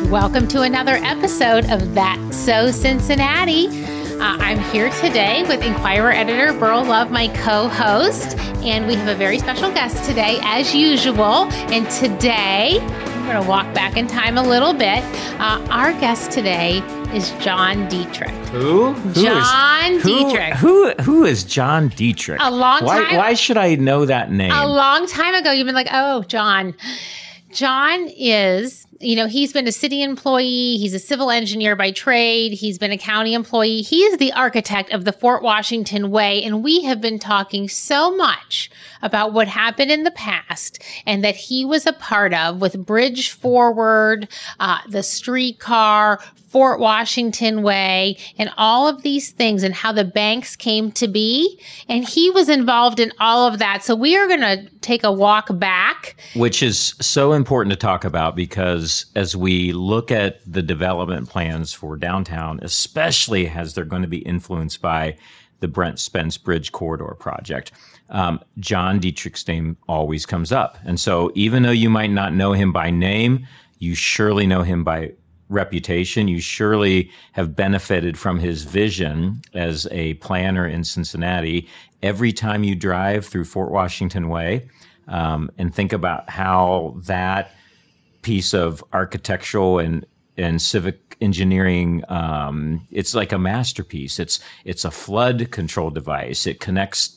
Welcome to another episode of That's So Cincinnati. I'm here today with Inquirer editor Burl Love, my co-host, and we have a very special guest today, as usual. And today, we're going to walk back in time a little bit. Our guest today is John Dietrich. Who? John Dietrich. Who is John Dietrich? A long time. Why should I know that name? A long time ago, you've been like, oh, John. John is, he's been a city employee. He's a civil engineer by trade. He's been a county employee. He is the architect of the Fort Washington Way. And we have been talking so much about what happened in the past and that he was a part of with Bridge Forward, the streetcar, Fort Washington Way, and all of these things and how the banks came to be. And he was involved in all of that. So we are going to take a walk back. Which is so important to talk about because as we look at the development plans for downtown, especially as they're going to be influenced by the Brent Spence Bridge Corridor project, John Dietrich's name always comes up. And so even though you might not know him by name, you surely know him by reputation. You surely have benefited from his vision as a planner in Cincinnati. Every time you drive through Fort Washington Way and think about how that piece of architectural and civic engineering, it's like a masterpiece. It's a flood control device. It connects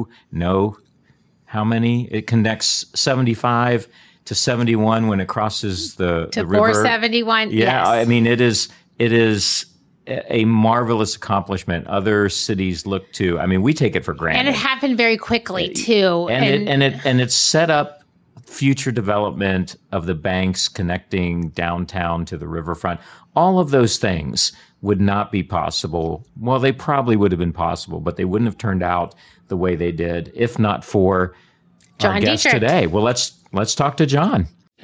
how many? It connects 75 to 71 when it crosses the river. 471, yeah, yes. I mean, it is a marvelous accomplishment. Other cities look to. I mean, we take it for granted. And it happened very quickly, too. And it set up future development of the banks connecting downtown to the riverfront. All of those things would not be possible. Well, they probably would have been possible, but they wouldn't have turned out the way they did if not for John our guest Dietrich. today. Well, let's talk to John.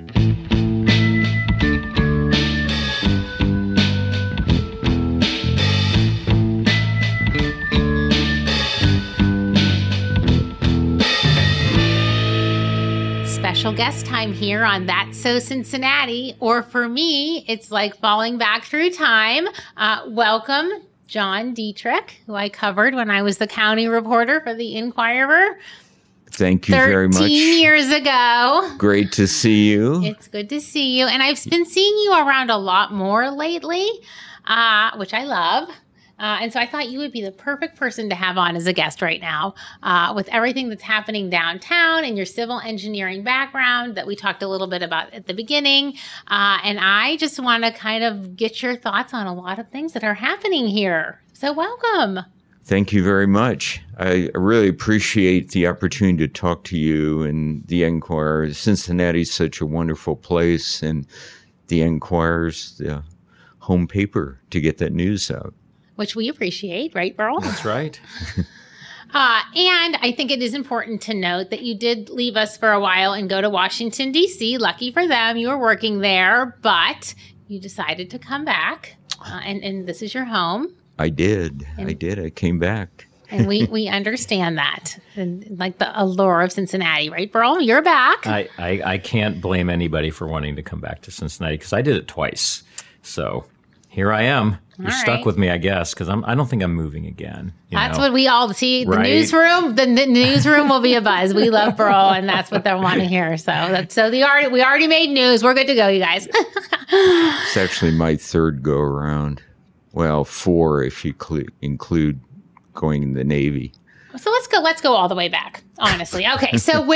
Special guest time here on That's So Cincinnati, or for me, it's like falling back through time. Welcome, John Dietrich, who I covered when I was the county reporter for the Inquirer. Thank you very much. 13 years ago. Great to see you. It's good to see you. And I've been seeing you around a lot more lately, which I love. And so I thought you would be the perfect person to have on as a guest right now with everything that's happening downtown and your civil engineering background that we talked a little bit about at the beginning. And I just want to kind of get your thoughts on a lot of things that are happening here. So welcome. Thank you very much. I really appreciate the opportunity to talk to you and the Inquirer. Cincinnati is such a wonderful place, and the Inquirer's the home paper to get that news out. Which we appreciate, right, Burl? That's right. And I think it is important to note that you did leave us for a while and go to Washington, D.C. Lucky for them, you were working there, but you decided to come back, and this is your home. I did. I came back. And we understand that. And like the allure of Cincinnati, right, Burl? You're back. I can't blame anybody for wanting to come back to Cincinnati because I did it twice. So here I am. You're stuck with me, I guess, because I don't think I'm moving again. That's what we all see. The Right? newsroom, the newsroom will be a buzz. We love Burl, and that's what they want to hear. We already made news. We're good to go, you guys. It's actually my third go around. Well, 4 if you include going in the Navy. So let's go all the way back, honestly. Okay, so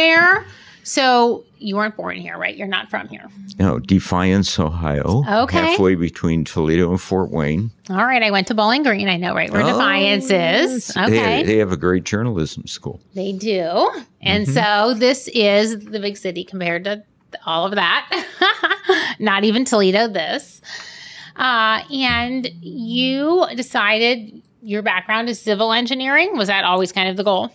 you weren't born here, right? You're not from here. No, Defiance, Ohio. Okay. Halfway between Toledo and Fort Wayne. All right, I went to Bowling Green. I know right where Defiance is. Okay. They have a great journalism school. They do. And so this is the big city compared to all of that. Not even Toledo, this. And you decided your background is civil engineering. Was that always kind of the goal?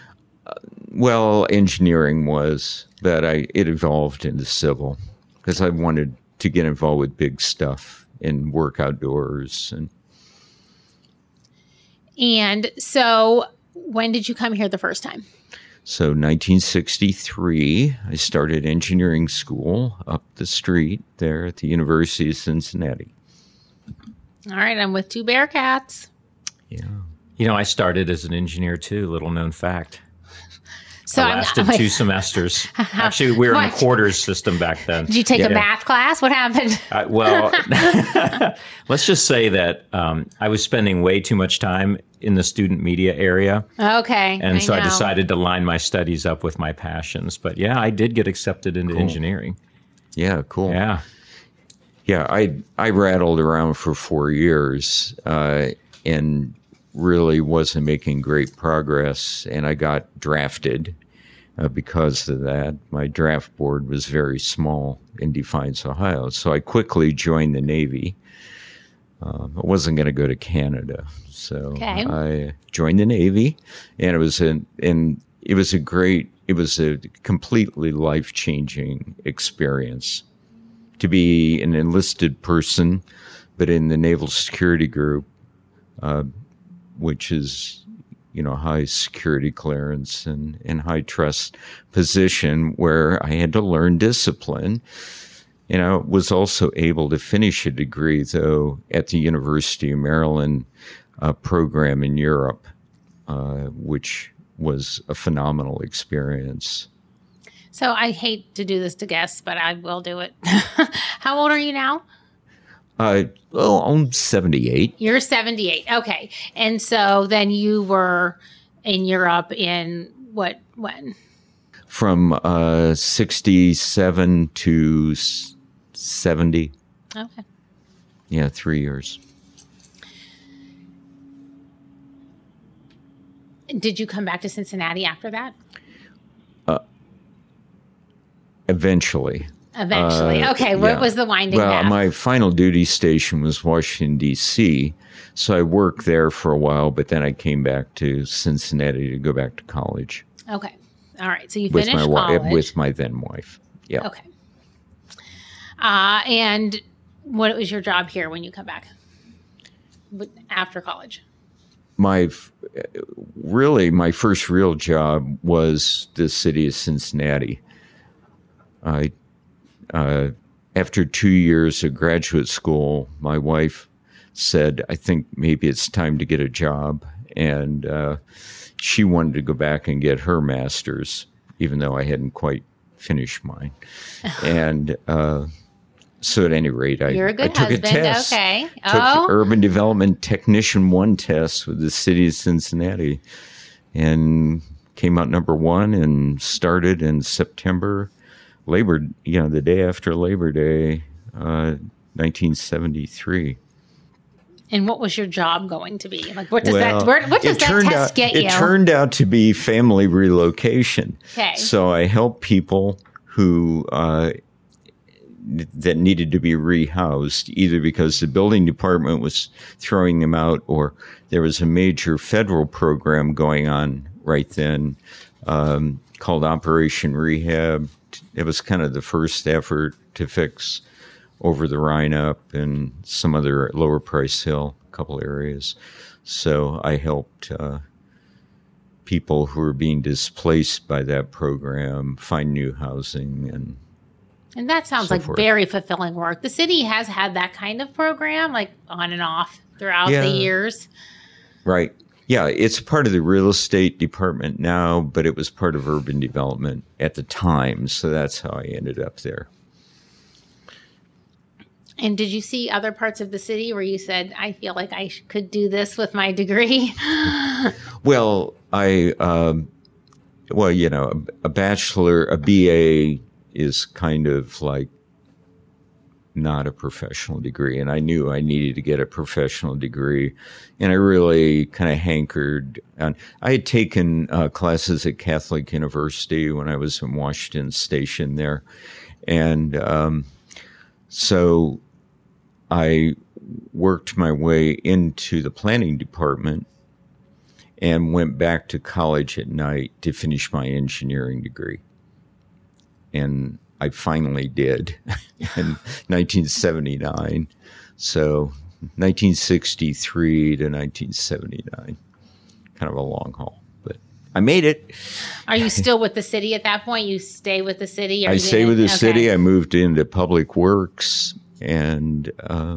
Well, engineering was, but it evolved into civil because I wanted to get involved with big stuff and work outdoors. And so when did you come here the first time? So 1963, I started engineering school up the street there at the University of Cincinnati. All right, I'm with two Bearcats. Yeah. You know, I started as an engineer too, little known fact. So I lasted 2 semesters. Actually, we were in the quarters system back then. Did you take a math class? What happened? Well, let's just say that I was spending way too much time in the student media area. Okay. And so I decided to line my studies up with my passions. But yeah, I did get accepted into engineering. Yeah, cool. Yeah. Yeah, I rattled around for 4 years and really wasn't making great progress. And I got drafted because of that. My draft board was very small in Defiance, Ohio. So I quickly joined the Navy. I wasn't going to go to Canada. So I joined the Navy, and it was a completely life-changing experience to be an enlisted person, but in the Naval Security Group, which is, high security clearance and high trust position where I had to learn discipline. And I was also able to finish a degree, though, at the University of Maryland program in Europe, which was a phenomenal experience. So I hate to do this to guests, but I will do it. How old are you now? I'm 78. You're 78. Okay. And so then you were in Europe in when? From 67 to 70. Okay. Yeah, 3 years. Did you come back to Cincinnati after that? Eventually. Okay. What was the winding path? Well, my final duty station was Washington, D.C., so I worked there for a while, but then I came back to Cincinnati to go back to college. Okay. All right. So you finished college. With my then wife. Yeah. Okay. And what was your job here when you come back after college? My first real job was the city of Cincinnati. After 2 years of graduate school, my wife said, I think maybe it's time to get a job. And she wanted to go back and get her master's, even though I hadn't quite finished mine. And so at any rate, I took a test. Okay. Took the Urban Development Technician 1 test with the city of Cincinnati and came out number 1 and started in September. The day after Labor Day, 1973. And what was your job going to be? Like, what does that test get you? It turned out to be family relocation. Okay. So I helped people who that needed to be rehoused, either because the building department was throwing them out, or there was a major federal program going on right then called Operation Rehab. It was kind of the first effort to fix Over the Rhine up and some other Lower Price Hill, a couple areas. So I helped people who were being displaced by that program find new housing. And that sounds like very fulfilling work. The city has had that kind of program, like on and off throughout the years. Right. Yeah, it's part of the real estate department now, but it was part of urban development at the time. So that's how I ended up there. And did you see other parts of the city where you said, I feel like I could do this with my degree? Well, a bachelor, a BA is kind of like not a professional degree. And I knew I needed to get a professional degree. And I really kind of hankered on. I had taken classes at Catholic University when I was in Washington Station there. And so I worked my way into the planning department and went back to college at night to finish my engineering degree. And I finally did in 1979. So 1963 to 1979, kind of a long haul, but I made it. Are you still with the city at that point? You stay with the city? I stay with the city. I moved into Public Works, and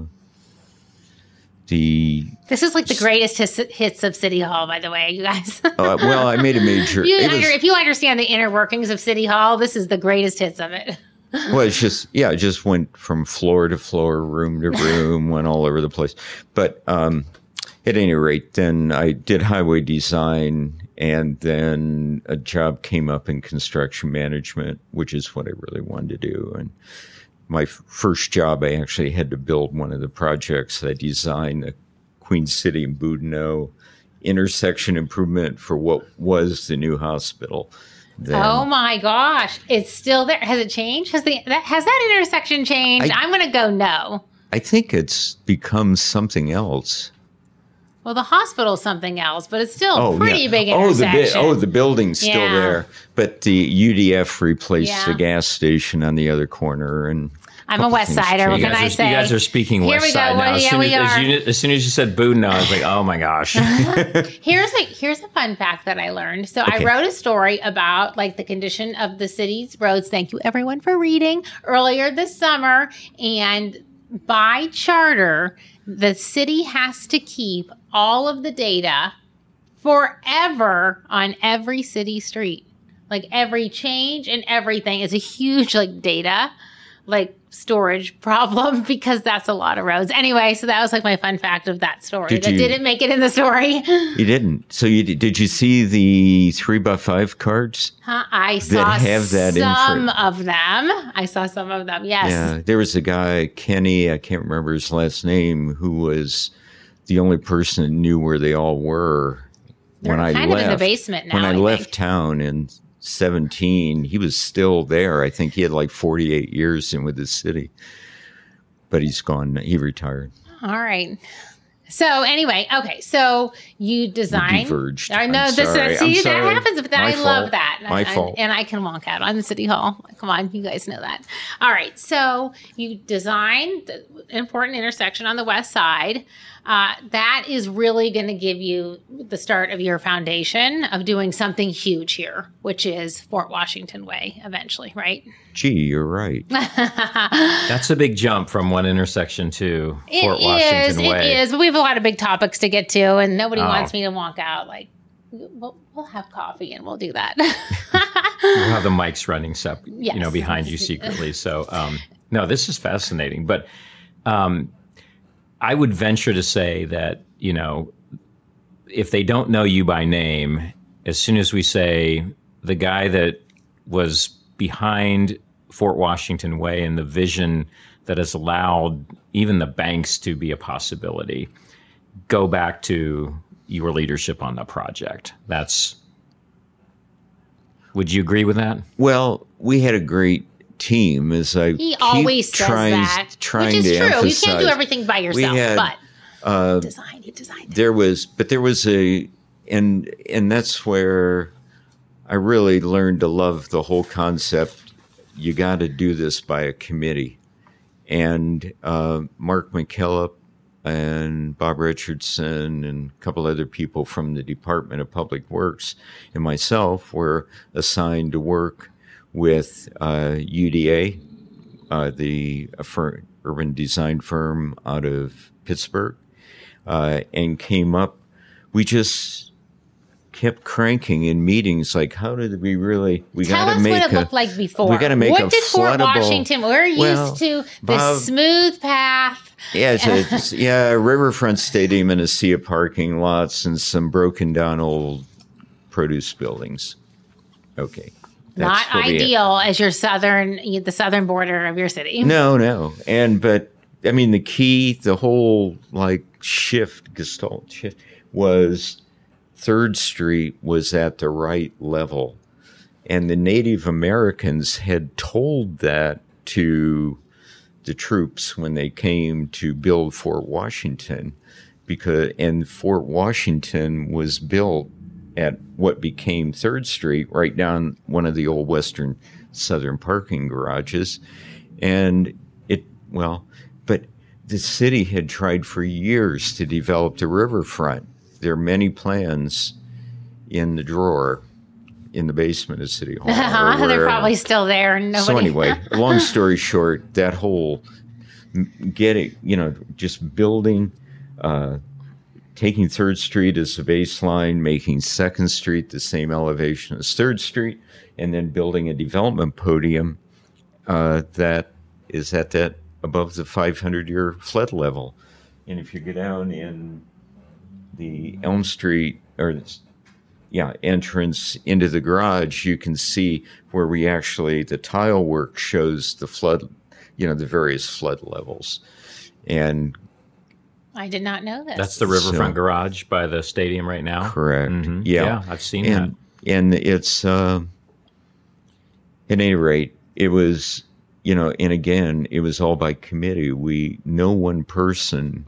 This is like the greatest hits of City Hall, by the way, you guys. Well, I made a major... if you understand the inner workings of City Hall, this is the greatest hits of it. Well, it just went from floor to floor, room to room, went all over the place. But at any rate, then I did highway design, and then a job came up in construction management, which is what I really wanted to do. And my first job, I actually had to build one of the projects. I designed the Queen City and Boudinot intersection improvement for what was the new hospital. Then. Oh my gosh. It's still there. Has it changed? Has that intersection changed? I'm going to go no. I think it's become something else. Well, the hospital's something else, but it's still a pretty big intersection. The building's still there. But the UDF replaced the gas station on the other corner. And I'm a West Sider. What can I say? You guys are speaking West Side now. As soon as you said Boudinot, I was like, oh my gosh. Here's a fun fact that I learned. So I wrote a story about like the condition of the city's roads. Thank you everyone for reading earlier this summer. And by charter, the city has to keep all of the data forever on every city street. Like every change and everything is a huge like data storage problem because that's a lot of roads. Anyway, so that was like my fun fact of that story. Didn't make it in the story. You didn't. So did you see the 3x5 cards? I saw some of them. I saw some of them. Yes. Yeah. There was a guy, Kenny, I can't remember his last name, who was the only person that knew where they all were. They're kind of in the basement now. When I left town in 17, he was still there. I think he had like 48 years in with the city, but he's gone. He retired. All right. So anyway, okay. So you design. Diverged. I know this. See, that happens. But I love that. My fault. And I can walk out on the City Hall. Come on, you guys know that. All right. So you design the important intersection on the west side. That is really going to give you the start of your foundation of doing something huge here, which is Fort Washington Way eventually, right? Gee, you're right. That's a big jump from one intersection to Fort Washington Way. It is. We have a lot of big topics to get to, and nobody wants me to walk out. Like, we'll have coffee, and we'll do that. We'll have the mics running behind you secretly. So, no, this is fascinating. But I would venture to say that, if they don't know you by name, as soon as we say the guy that was behind Fort Washington Way and the vision that has allowed even the banks to be a possibility, go back to your leadership on the project. Would you agree with that? Well, we had a great team, he always says that, which is true. Emphasize. You can't do everything by yourself, but he designed. There was and that's where I really learned to love the whole concept. You got to do this by a committee, and Mark McKillop and Bob Richardson and a couple other people from the Department of Public Works and myself were assigned to work with UDA, the urban design firm out of Pittsburgh, and came up. We just kept cranking in meetings. Like, how did we really? Tell us what it looked like before. We got to make what did Fort Washington? We're used to the smooth path. Yeah, it's a riverfront stadium and a sea of parking lots and some broken down old produce buildings. Okay. Not ideal as the southern border of your city. No. But I mean, the whole gestalt shift was 3rd Street was at the right level. And the Native Americans had told that to the troops when they came to build Fort Washington, and Fort Washington was built at what became 3rd Street, right down one of the old Western Southern parking garages. But the city had tried for years to develop the riverfront. There are many plans, in the drawer in the basement of City Hall. They're probably still there. And nobody... So anyway, long story short, that whole just building, taking 3rd Street as the baseline, making 2nd Street the same elevation as 3rd Street, and then building a development podium that is at that above the 500-year flood level. And if you go down in the Elm Street entrance into the garage, you can see where the tile work shows the flood, the various flood levels. And I did not know this. That's the riverfront garage by the stadium right now. Correct. Mm-hmm. Yeah, I've seen that. And it's, at any rate, it was, and again, it was all by committee. No one person,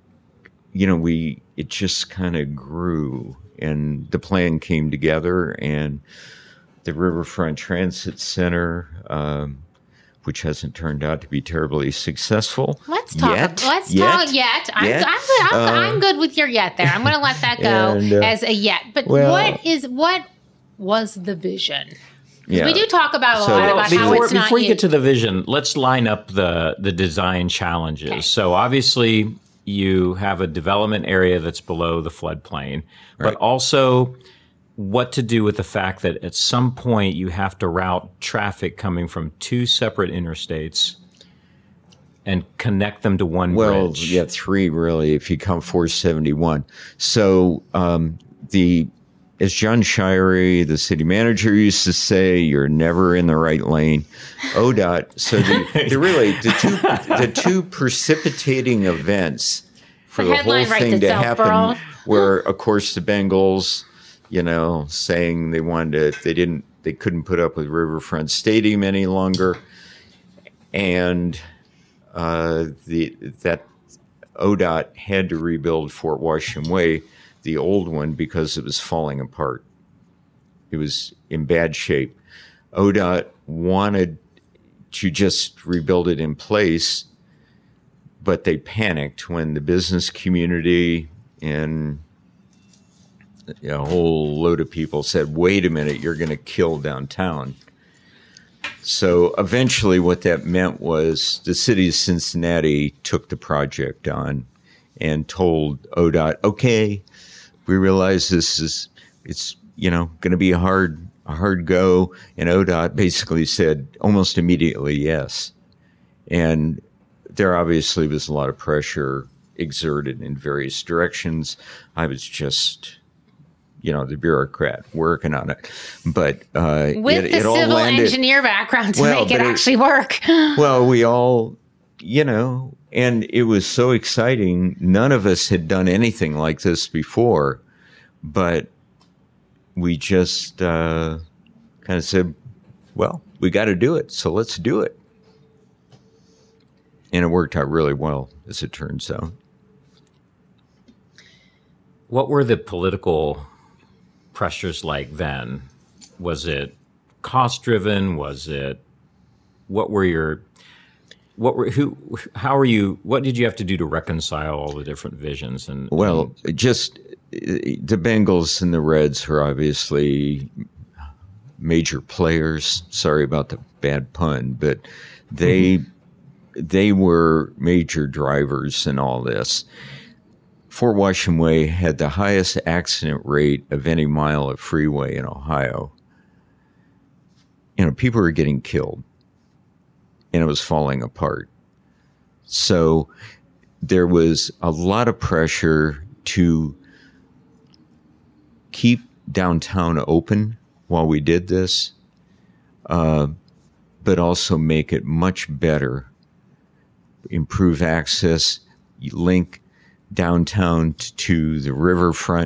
it just kind of grew, and the plan came together, and the Riverfront Transit Center, which hasn't turned out to be terribly succknosuccessful. Let's talk yet. I'm good with your yet there. I'm going to let that go as a yet. But what was the vision? Yeah. We do talk about a lot about how it's not before you get to the vision, let's line up the design challenges. Okay. So obviously you have a development area that's below the floodplain, but also what to do with the fact that at some point you have to route traffic coming from 2 separate interstates and connect them to one bridge. Well, yeah, 3 really, if you count 471. So as John Shirey, the city manager, used to say, you're never in the right lane. ODOT, so the two precipitating events for the whole thing to happen were, of course, the Bengals, saying they couldn't put up with Riverfront Stadium any longer, and that ODOT had to rebuild Fort Washington Way, the old one, because it was falling apart. It was in bad shape. ODOT wanted to just rebuild it in place, but they panicked when the business community and a whole load of people said, wait a minute, you're going to kill downtown. So eventually what that meant was the city of Cincinnati took the project on and told ODOT, okay, we realize it's going to be a hard go. And ODOT basically said almost immediately yes. And there obviously was a lot of pressure exerted in various directions. I was just, the bureaucrat working on it. But with the civil engineer background to make it actually work. Well, we all, and it was so exciting. None of us had done anything like this before, but we just kind of said, well, we got to do it, so let's do it. And it worked out really well, as it turns out. What were the political pressures like then? Was it cost driven? What did you have to do to reconcile all the different visions? Just the Bengals and the Reds are obviously major players. Sorry about the bad pun, but they were major drivers in all this. Fort Washington Way had the highest accident rate of any mile of freeway in Ohio. People were getting killed, and it was falling apart. So there was a lot of pressure to keep downtown open while we did this, but also make it much better, improve access, link downtown to the riverfront.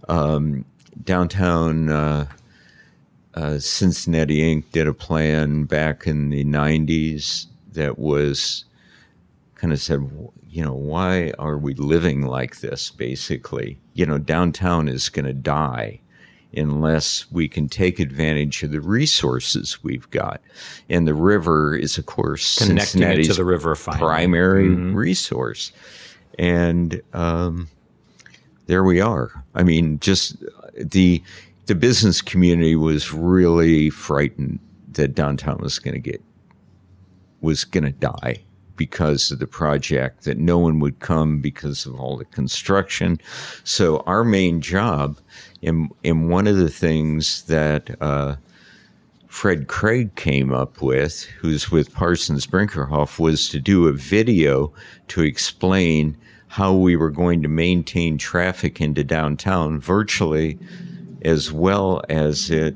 Downtown Cincinnati Inc. did a plan back in the 90s that was kind of said, why are we living like this, basically? Downtown is going to die unless we can take advantage of the resources we've got. And the river is, of course, connecting Cincinnati's it to the river primary resource. And there we are. I mean, just the business community was really frightened that downtown was going to die because of the project, that no one would come because of all the construction. So our main job, and one of the things that Fred Craig came up with, who's with Parsons Brinckerhoff, was to do a video to explain how we were going to maintain traffic into downtown virtually as well as it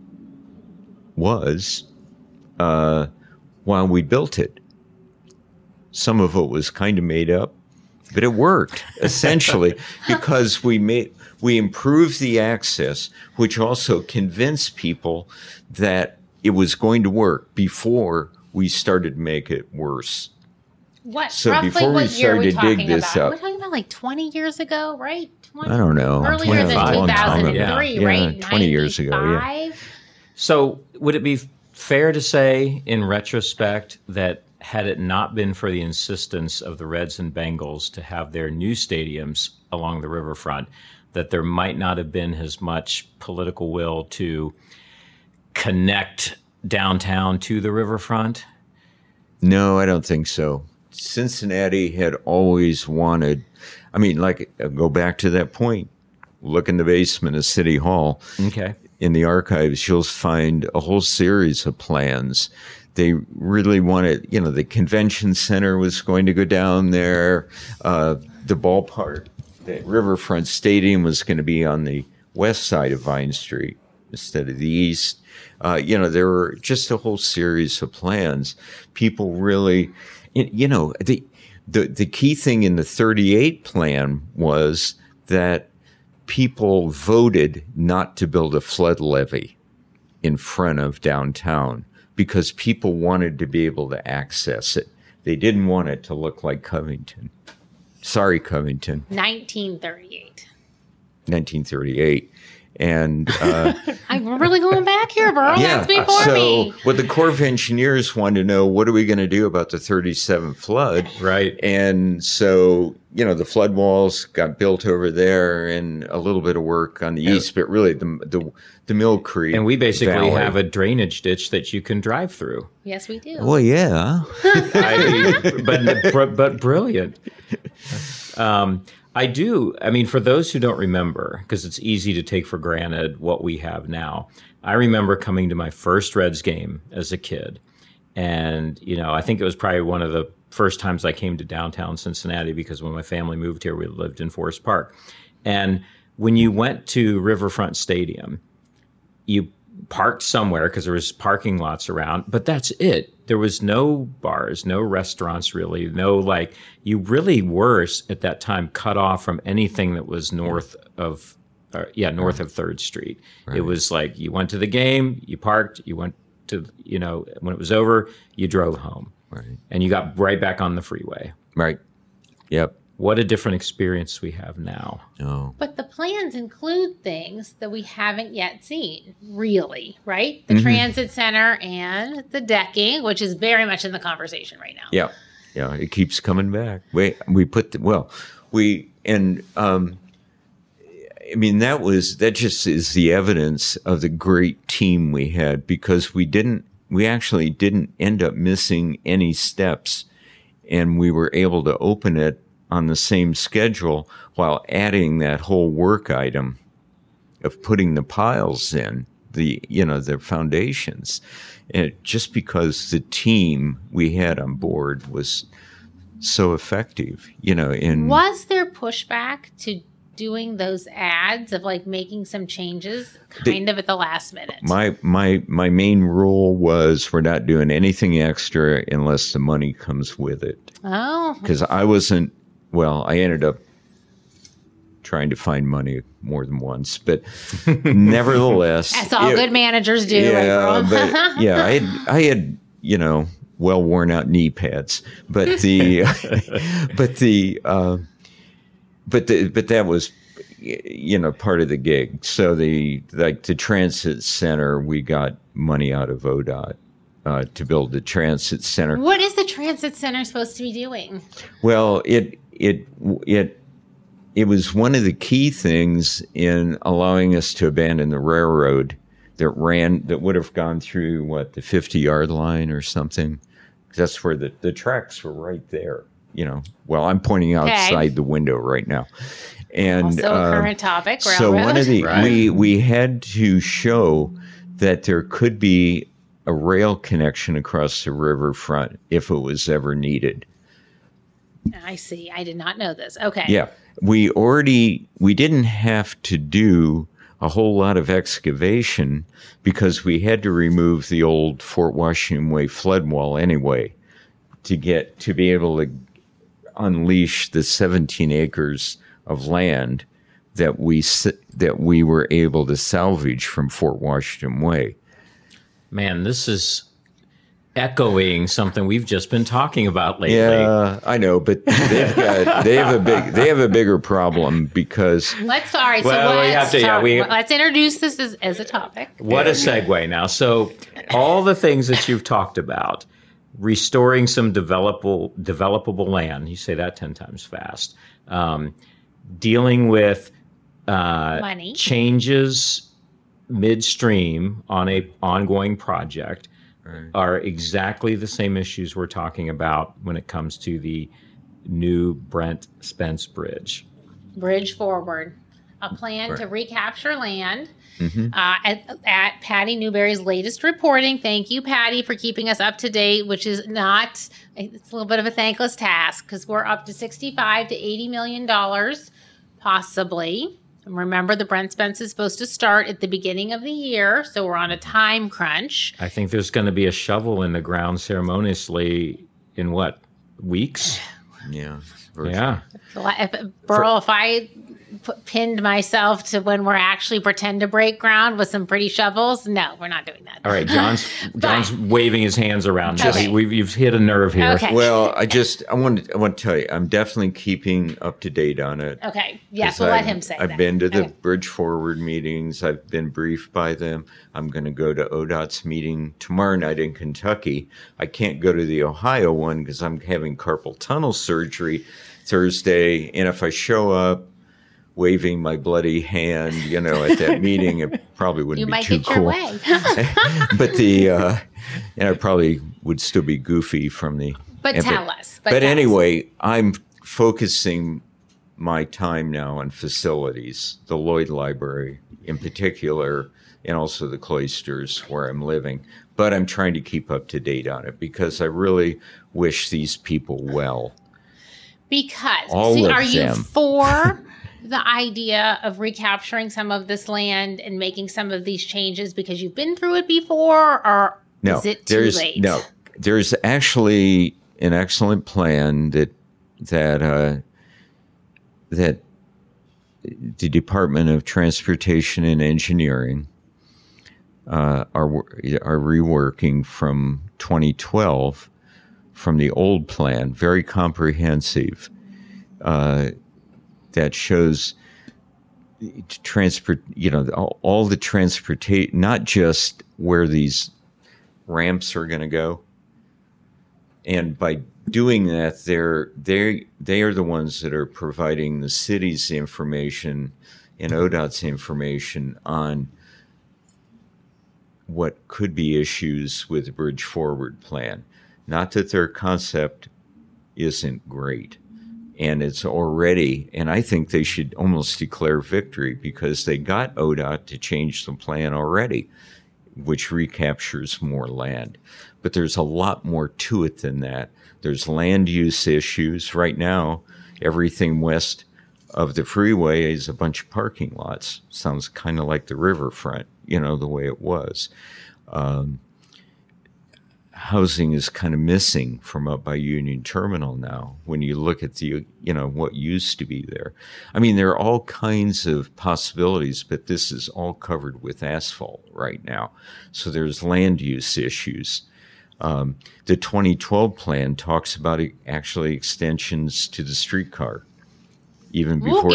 was while we built it. Some of it was kind of made up, but it worked essentially because we improved the access, which also convinced people that it was going to work before we started to make it worse. So roughly before we started to dig this up, we're talking about like 20 years ago, right? I don't know. Earlier than 2003, right? 20 years ago, yeah. So would it be fair to say, in retrospect, that had it not been for the insistence of the Reds and Bengals to have their new stadiums along the riverfront, that there might not have been as much political will to connect downtown to the riverfront? No, I don't think so. Cincinnati had always wanted, I mean, like, go back to that point. Look in the basement of City Hall. Okay. In the archives, you'll find a whole series of plans. They really wanted, the convention center was going to go down there. The ballpark, the Riverfront Stadium was going to be on the west side of Vine Street instead of the east. There were just a whole series of plans. People really, the key thing in the 38 plan was that people voted not to build a flood levee in front of downtown because people wanted to be able to access it. They didn't want it to look like Covington. Sorry, Covington. 1938. 1938. And I'm really going back here, bro. That's before me. So what the Corps of Engineers wanted to know, what are we going to do about the 37 flood? Right. And so, the flood walls got built over there and a little bit of work on the east, but really the Mill Creek. And we basically Valley. have a drainage ditch that you can drive through. Yes, we do. Well, yeah. But brilliant. I do. I mean, for those who don't remember, because it's easy to take for granted what we have now, I remember coming to my first Reds game as a kid. And, I think it was probably one of the first times I came to downtown Cincinnati because when my family moved here, we lived in Forest Park. And when you went to Riverfront Stadium, you parked somewhere because there was parking lots around, but that's it. There was no bars, no restaurants really, you really were at that time cut off from anything that was north of 3rd Street. Right. It was like you went to the game, you parked, you went to, when it was over, you drove home. Right. And you got right back on the freeway. Right. Yep. What a different experience we have now. Oh. But the plans include things that we haven't yet seen, really, right? The transit center and the decking, which is very much in the conversation right now. Yeah. Yeah. It keeps coming back. That just is the evidence of the great team we had because we actually didn't end up missing any steps and we were able to open it on the same schedule while adding that whole work item of putting the piles in, the foundations. And just because the team we had on board was so effective, Was there pushback to doing those ads of making some changes at the last minute? My main rule was we're not doing anything extra unless the money comes with it. Oh. Because I ended up trying to find money more than once, but nevertheless, that's all good managers do. Yeah, but yeah, I had well worn out knee pads, but that was part of the gig. So the transit center, we got money out of ODOT. To build the transit center. What is the transit center supposed to be doing? Well, it it was one of the key things in allowing us to abandon the railroad that would have gone through the 50-yard line or something. That's where the tracks were right there. Well, I'm pointing outside the window right now. And also a current topic, railroad. So one of the we had to show that there could be a rail connection across the riverfront if it was ever needed. I see. I did not know this. Okay. Yeah. We didn't have to do a whole lot of excavation because we had to remove the old Fort Washington Way flood wall anyway to be able to unleash the 17 acres of land that we were able to salvage from Fort Washington Way. Man, this is echoing something we've just been talking about lately. Yeah, I know, but they have a bigger problem because let's introduce this as a topic. What a segue now. So all the things that you've talked about, restoring some developable land, you say that 10 times fast, dealing with money changes midstream on a ongoing project, are exactly the same issues we're talking about when it comes to the new Brent Spence Bridge. Bridge Forward, a plan to recapture land. At Patty Newberry's latest reporting. Thank you, Patty, for keeping us up to date, which is it's a little bit of a thankless task because we're up to $65 to $80 million, possibly. And remember, the Brent Spence is supposed to start at the beginning of the year, so we're on a time crunch. I think there's going to be a shovel in the ground ceremoniously in weeks? Yeah. Yeah. If I pinned myself to when we're actually pretend to break ground with some pretty shovels, no, we're not doing that. All right, John's waving his hands around. Okay. You've hit a nerve here. Okay. Well, I want to tell you, I'm definitely keeping up to date on it. Okay. Yes, we'll let him say I've been to the Bridge Forward meetings. I've been briefed by them. I'm going to go to ODOT's meeting tomorrow night in Kentucky. I can't go to the Ohio one because I'm having carpal tunnel surgery Thursday. And if I show up waving my bloody hand, at that meeting, it probably wouldn't be too cool. But and I probably would still be goofy from the. But tell us. But anyway, I'm focusing my time now on facilities, the Lloyd Library in particular, and also the Cloisters where I'm living. But I'm trying to keep up to date on it because I really wish these people well. Because are you for the idea of recapturing some of this land and making some of these changes because you've been through it before, or is it too late? No, there's actually an excellent plan that the Department of Transportation and Engineering are reworking from 2012 from the old plan, very comprehensive. That shows all the transportation, not just where these ramps are going to go. And by doing that, they are the ones that are providing the city's information and ODOT's information on what could be issues with the Bridge Forward plan. Not that their concept isn't great. And it's already, and I think they should almost declare victory because they got ODOT to change the plan already, which recaptures more land. But there's a lot more to it than that. There's land use issues. Right now, everything west of the freeway is a bunch of parking lots. Sounds kind of like the riverfront, the way it was. Housing is kind of missing from up by Union Terminal now when you look at what used to be there. I mean, there are all kinds of possibilities, but this is all covered with asphalt right now. So there's land use issues. The 2012 plan talks about actually extensions to the streetcar. Even before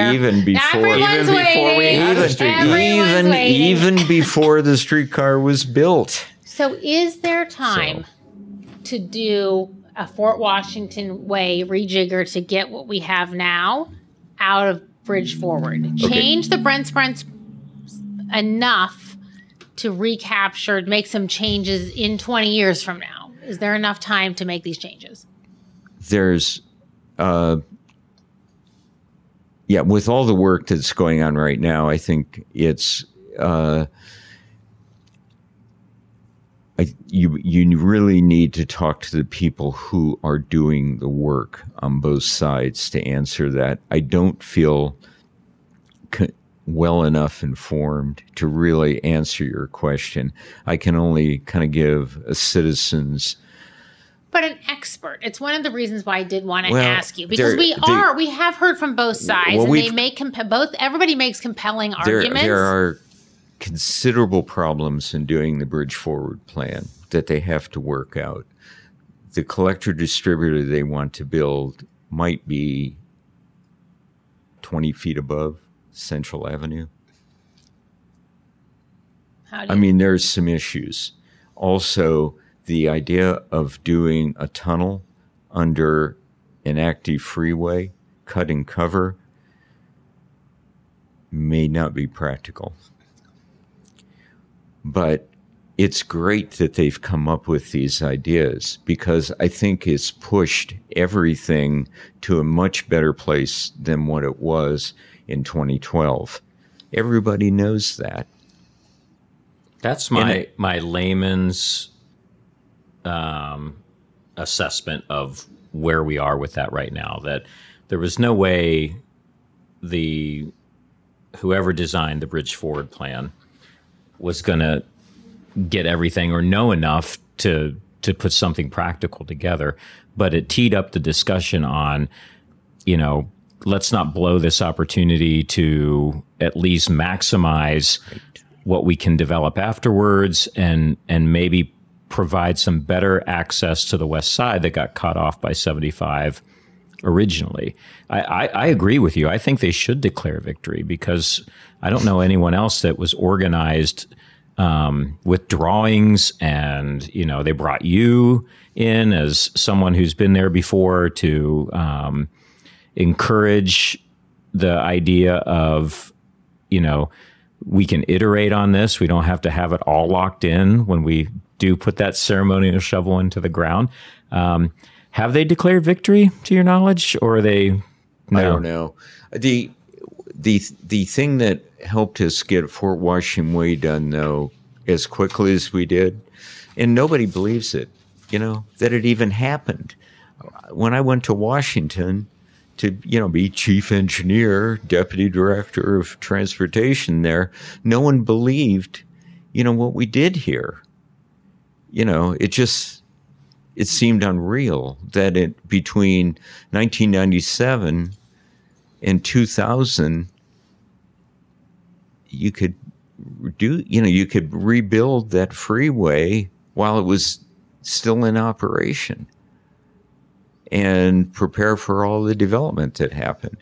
the streetcar was built. So is there time to do a Fort Washington Way rejigger to get what we have now out of Bridge Forward. Change the Brent spreads enough to recapture, make some changes in 20 years from now. Is there enough time to make these changes? There's, with all the work that's going on right now, I think it's, you really need to talk to the people who are doing the work on both sides to answer that. I don't feel well enough informed to really answer your question. I can only kind of give a citizen's. But an expert. It's one of the reasons why I did want to ask you, because we have heard from both sides, and they make everybody makes compelling arguments. There are considerable problems in doing the Bridge Forward plan that they have to work out. The collector distributor they want to build might be 20 feet above Central Avenue. There's some issues. Also, the idea of doing a tunnel under an active freeway, cut and cover, may not be practical. But it's great that they've come up with these ideas, because I think it's pushed everything to a much better place than what it was in 2012. Everybody knows that. That's my layman's assessment of where we are with that right now, that there was no way whoever designed the Bridge Forward plan was going to get everything or know enough to put something practical together. But it teed up the discussion on, let's not blow this opportunity to at least maximize what we can develop afterwards, and maybe provide some better access to the west side that got cut off by 75 originally. I agree with you. I think they should declare victory, because I don't know anyone else that was organized with drawings, and they brought you in as someone who's been there before to encourage the idea of, we can iterate on this. We don't have to have it all locked in when we do put that ceremonial shovel into the ground. Have they declared victory, to your knowledge, or are they? No? I don't know. The thing that helped us get Fort Washington Way done, though, as quickly as we did, and nobody believes it, that it even happened. When I went to Washington to, be chief engineer, deputy director of transportation there, no one believed, what we did here. It seemed unreal that between 1997 and 2000, you could rebuild that freeway while it was still in operation and prepare for all the development that happened.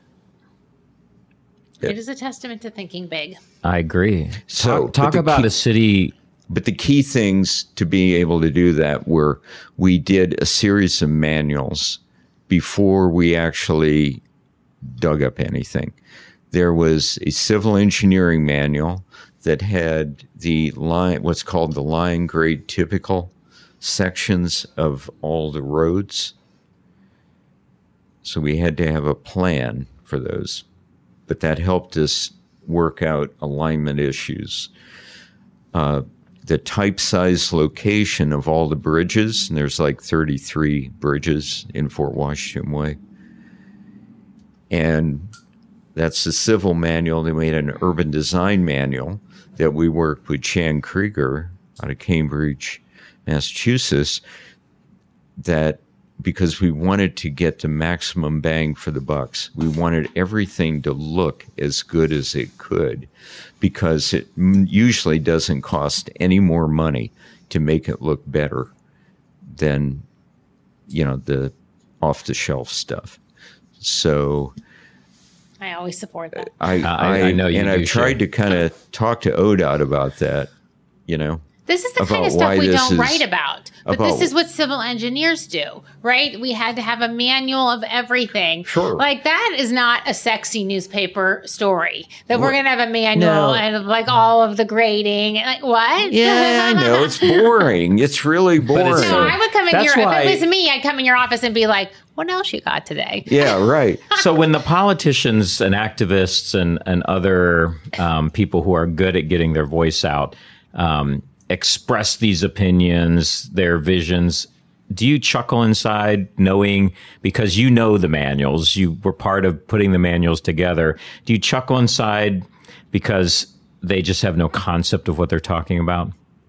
It is a testament to thinking big. I agree. So talk about a city. But the key things to be able to do that were, we did a series of manuals before we actually dug up anything. There was a civil engineering manual that had what's called the line grade typical sections of all the roads. So we had to have a plan for those, but that helped us work out alignment issues. The type, size, location of all the bridges, and there's like 33 bridges in Fort Washington Way. And that's the civil manual. They made an urban design manual that we worked with Chan Krieger out of Cambridge, Massachusetts, that because we wanted to get the maximum bang for the bucks. We wanted everything to look as good as it could, because it usually doesn't cost any more money to make it look better than, the off-the-shelf stuff. So I always support that. I know you. And I've tried to kind of talk to ODOT about that, This is the kind of stuff we don't write about. But this is what civil engineers do, right? We had to have a manual of everything. Sure. Like, that is not a sexy newspaper story. That we're going to have a manual and like all of the grading. Like, what? Yeah, I know. It's boring. It's really boring. No, I would come in if it was me, I'd come in your office and be like, what else you got today? Yeah, right. So when the politicians and activists and other people who are good at getting their voice out express these opinions, their visions, do you chuckle inside knowing, because you know the manuals, you were part of putting the manuals together, do you chuckle inside because they just have no concept of what they're talking about?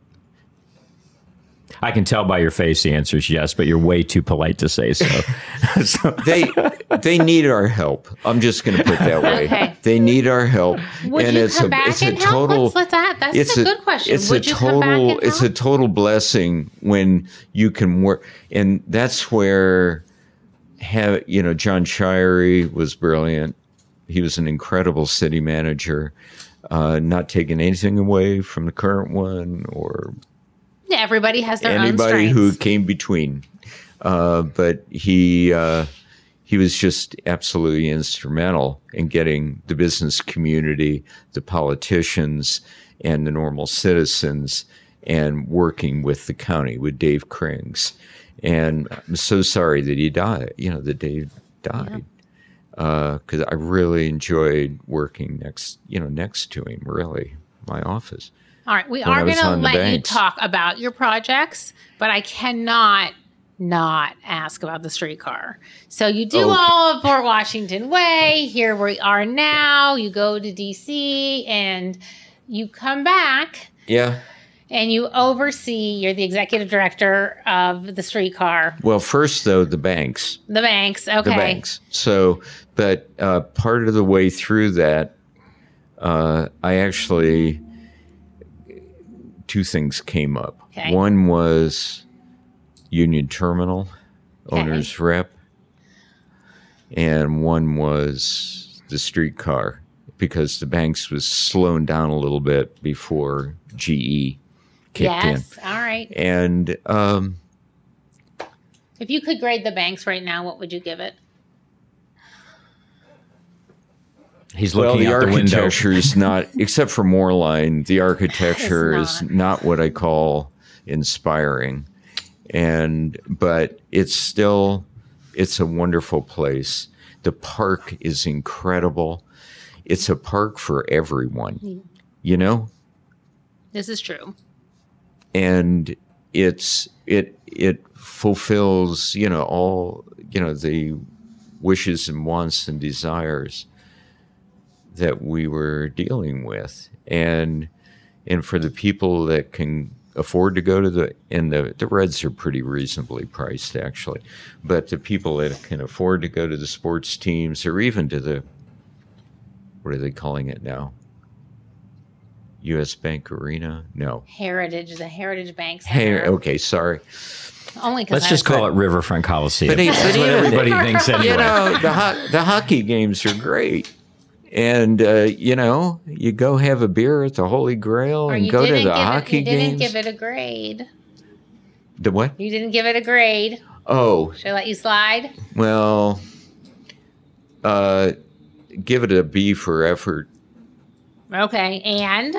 I can tell by your face the answer is yes, but you're way too polite to say so. They need our help. I'm just going to put it that way. Okay. They need our help. Would you come back and help? That's a good question. Would you come back and help? It's a total blessing when you can work. And that's where, John Shirey was brilliant. He was an incredible city manager, not taking anything away from the current one or everybody has their own strengths. Anybody who came between. But he was just absolutely instrumental in getting the business community, the politicians, and the normal citizens, and working with the county, with Dave Krings. And I'm so sorry that he died, that Dave died. Because I really enjoyed working next to him, really, my office. All right, we are going to let you talk about your projects, but I cannot not ask about the streetcar. So you do all of Fort Washington Way. Here we are now. You go to D.C. and you come back. Yeah. And you oversee, you're the executive director of the streetcar. Well, first, though, the banks. The banks, okay. The banks. So, but part of the way through that, I actually... two things came up. Okay. One was Union Terminal, owner's rep, and one was the streetcar, because the banks was slowing down a little bit before GE kicked in. All right. And if you could grade the banks right now, what would you give it? He's looking out the window. The architecture is not, except for Moorline, the architecture is not what I call inspiring. But it's a wonderful place. The park is incredible. It's a park for everyone, This is true. And it fulfills, all, the wishes and wants and desires that we were dealing with, and for the people that can afford to go to the Reds are pretty reasonably priced, actually, but the people that can afford to go to the sports teams, or even to the, what are they calling it now? U.S. Bank Arena? No. The Heritage Bank Center. Okay, sorry. Only because let's just call it Riverfront Coliseum. But that's what everybody thinks anyway. The hockey games are great. And, you go have a beer at the Holy Grail and go to the hockey games. You didn't give it a grade. The what? You didn't give it a grade. Oh. Should I let you slide? Well, give it a B for effort. Okay, and?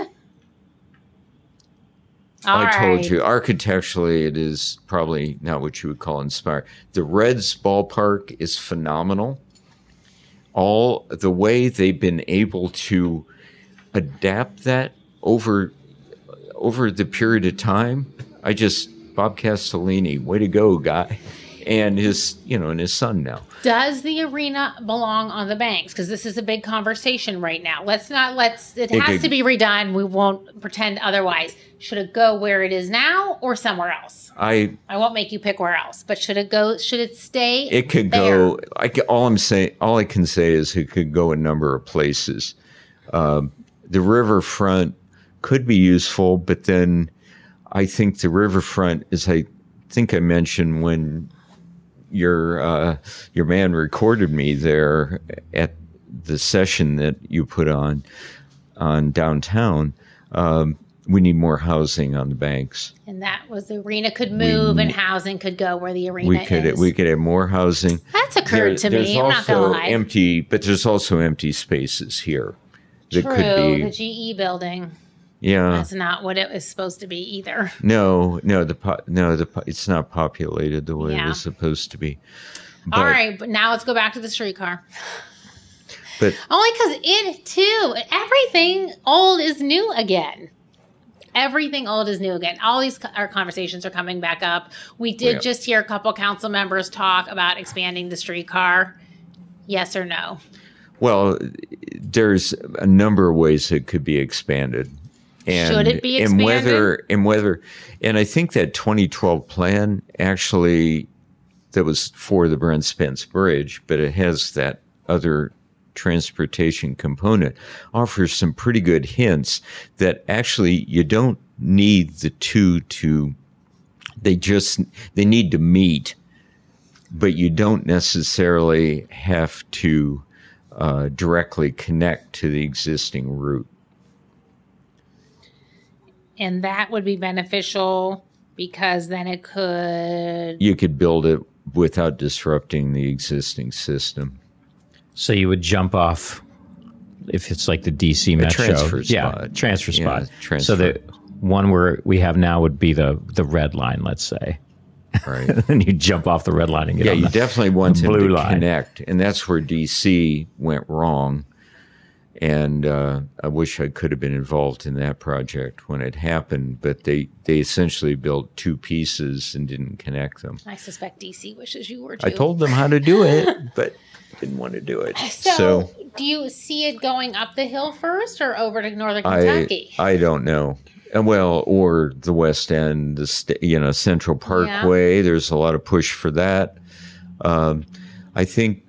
I told you, architecturally, it is probably not what you would call inspired. The Reds ballpark is phenomenal. All the way they've been able to adapt that over the period of time. Bob Castellini, way to go, guy. And his son now. Does the arena belong on the banks? Because this is a big conversation right now. It has to be redone. We won't pretend otherwise. Should it go where it is now or somewhere else? I won't make you pick where else, but should it stay? It could go. All I can say is it could go a number of places. The riverfront could be useful, but then I think the riverfront, as I think I mentioned when your man recorded me there at the session that you put on downtown, we need more housing on the banks. And that was the arena could move and housing could go where the arena is. We could have more housing. That's occurred to me. I'm not going to lie. But there's also empty spaces here. True, the GE building. Yeah, that's not what it was supposed to be either. No, it's not populated the way it was supposed to be. All right, but now let's go back to the streetcar. But only because everything old is new again. Everything old is new again. All these our conversations are coming back up. We did just hear a couple council members talk about expanding the streetcar. Yes or no? Well, there's a number of ways it could be expanded. And, should it be expanded? And I think that 2012 plan actually, that was for the Brent Spence Bridge, but it has that other transportation component, offers some pretty good hints that actually you don't need the two they need to meet, but you don't necessarily have to directly connect to the existing route. And that would be beneficial because then you could build it without disrupting the existing system. So you would jump off if it's like the DC Metro. Transfer spot. Yeah, transfer spot. Yeah, transfer. So the one where we have now would be the red line, let's say. Right. And you jump off the red line and get on you definitely want them blue to line. Connect. And that's where DC went wrong. And I wish I could have been involved in that project when it happened, but they essentially built two pieces and didn't connect them. I suspect DC wishes you were too. I told them how to do it, but didn't want to do it. So do you see it going up the hill first or over to northern Kentucky? I don't know. Well, or the West End, Central Parkway. Yeah. There's a lot of push for that. I think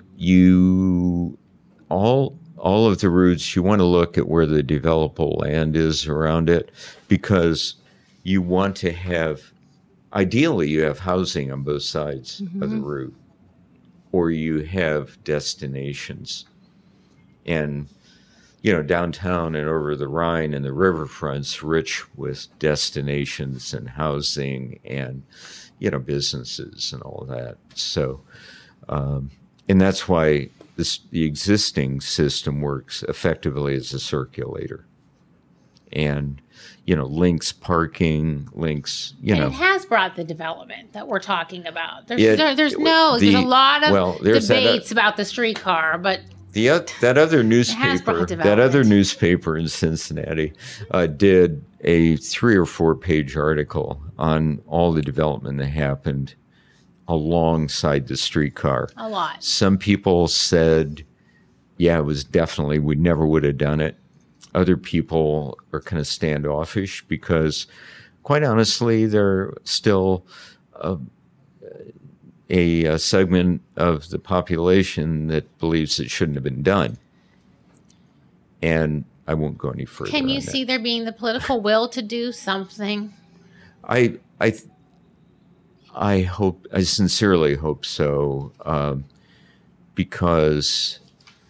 all of the routes, you want to look at where the developable land is around it, because you want to have, ideally, you have housing on both sides of the route, or you have destinations. And, downtown and over the Rhine and the riverfront's rich with destinations and housing and, businesses and all of that. So, and that's why the existing system works effectively as a circulator, and links parking, links. And it has brought the development that we're talking about. There's a lot of debates about the streetcar, but that other newspaper in Cincinnati did a 3 or 4 page article on all the development that happened alongside the streetcar. A lot. Some people said, it was definitely, we never would have done it. Other people are kind of standoffish because, quite honestly, they're still a segment of the population that believes it shouldn't have been done. And I won't go any further. Can you see there being the political will to do something? I sincerely hope so, because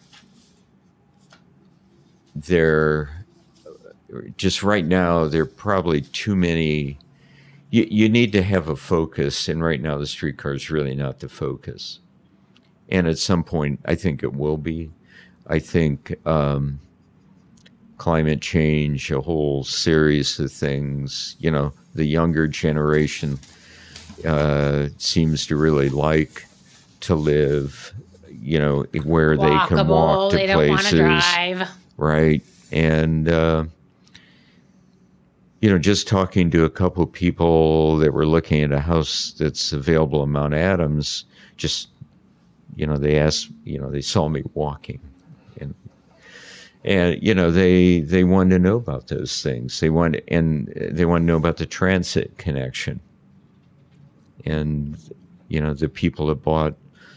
just right now, there are probably too many. You need to have a focus, and right now the streetcar is really not the focus. And at some point, I think it will be. I think climate change, a whole series of things, the younger generation seems to really like to live, where Walkable, they can walk to they places. Don't want to drive. Right. And, just talking to a couple of people that were looking at a house that's available in Mount Adams, they asked, they saw me walking. And they wanted to know about those things. They want to know about the transit connection. And, the people that bought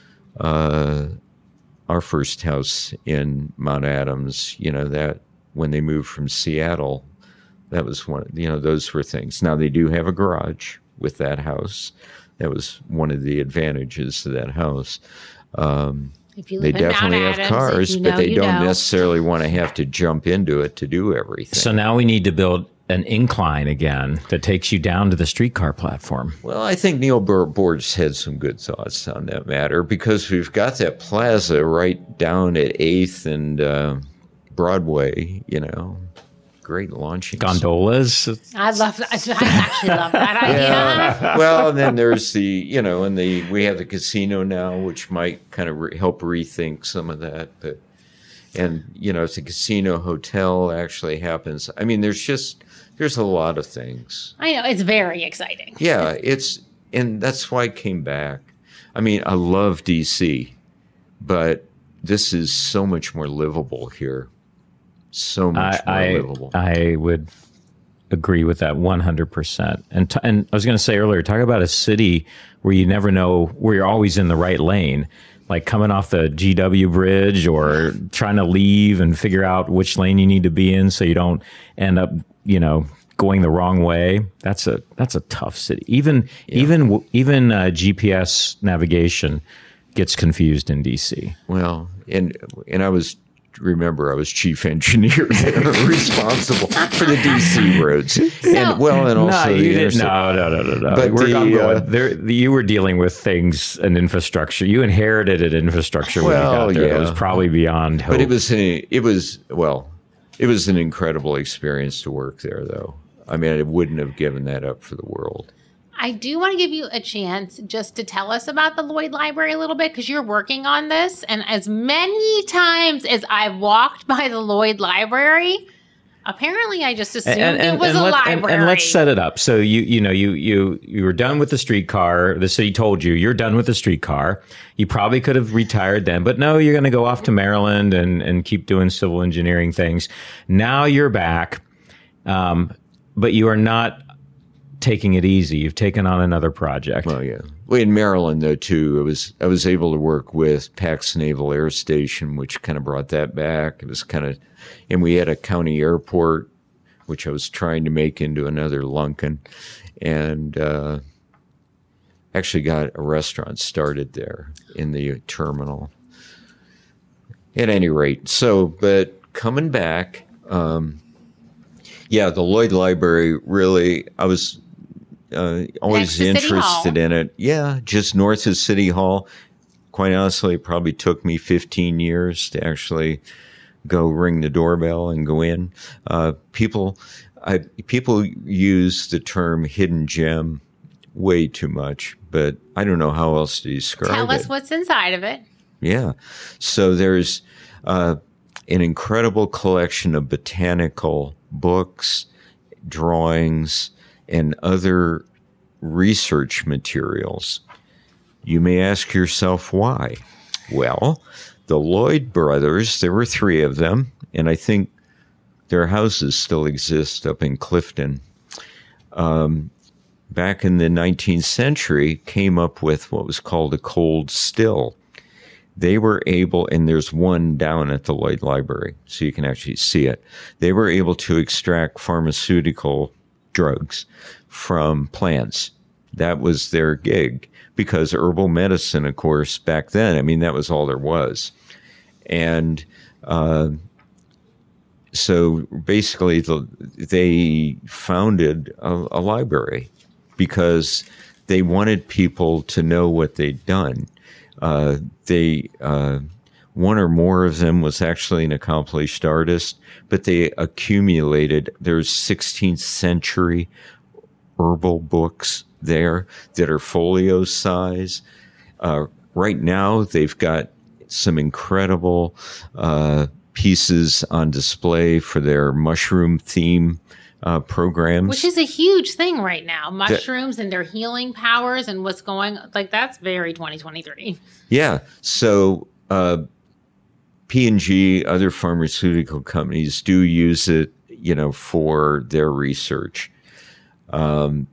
our first house in Mount Adams, that when they moved from Seattle, that was one, those were things. Now they do have a garage with that house. That was one of the advantages of that house. They definitely have cars, but they don't necessarily want to have to jump into it to do everything. So now we need to build an incline again that takes you down to the streetcar platform. Well, I think Neil Borges had some good thoughts on that matter, because we've got that plaza right down at 8th and Broadway, great launching. Gondolas. I actually love that idea. Yeah. Well, and then there's we have the casino now, which might kind of help rethink some of that. But, if the casino hotel actually happens, I mean, there's a lot of things. I know, it's very exciting. Yeah, and that's why I came back. I mean, I love DC, but this is so much more livable here. So much more livable. I would agree with that 100%. And I was going to say earlier, talk about a city where you never know, where you're always in the right lane, like coming off the GW bridge or trying to leave and figure out which lane you need to be in so you don't end up, going the wrong way. That's a tough city. Even GPS navigation gets confused in DC. Well, and I was chief engineer there, responsible for the DC roads. No. But you were dealing with things and infrastructure. You inherited an infrastructure when you got there. It was probably beyond hope. But it was an incredible experience to work there, though. I mean, I wouldn't have given that up for the world. I do want to give you a chance just to tell us about the Lloyd Library a little bit, because you're working on this. And as many times as I've walked by the Lloyd Library, apparently I just assumed it was a library. And let's set it up. So you were done with the streetcar. The city told you you're done with the streetcar. You probably could have retired then, but no, you're going to go off to Maryland and keep doing civil engineering things. Now you're back, but you are not taking it easy. You've taken on another project. Well, yeah. Well, in Maryland, though, too, I was able to work with Pax Naval Air Station, which kind of brought that back. It was and we had a county airport, which I was trying to make into another Lunken, and actually got a restaurant started there in the terminal. At any rate, but coming back, the Lloyd Library, really, I was always interested in it. Yeah, just north of City Hall. Quite honestly, it probably took me 15 years to actually go ring the doorbell and go in. People use the term hidden gem way too much, but I don't know how else to describe it. Tell us what's inside of it. Yeah. So there's an incredible collection of botanical books, drawings, and other research materials. You may ask yourself why. Well, the Lloyd brothers, there were 3 of them, and I think their houses still exist up in Clifton. Back in the 19th century, came up with what was called a cold still. They were able, and there's one down at the Lloyd Library, so you can actually see it. They were able to extract pharmaceutical drugs from plants. That was their gig, because herbal medicine, of course, back then, I mean, that was all there was. And so basically they founded a library because they wanted people to know what they'd done. One or more of them was actually an accomplished artist, but they accumulated, there's 16th century herbal books there that are folio size. Right now, they've got some incredible pieces on display for their mushroom theme programs. Which is a huge thing right now. Mushrooms and their healing powers and what's going, that's very 2023. Yeah. So P&G, other pharmaceutical companies do use it, for their research. And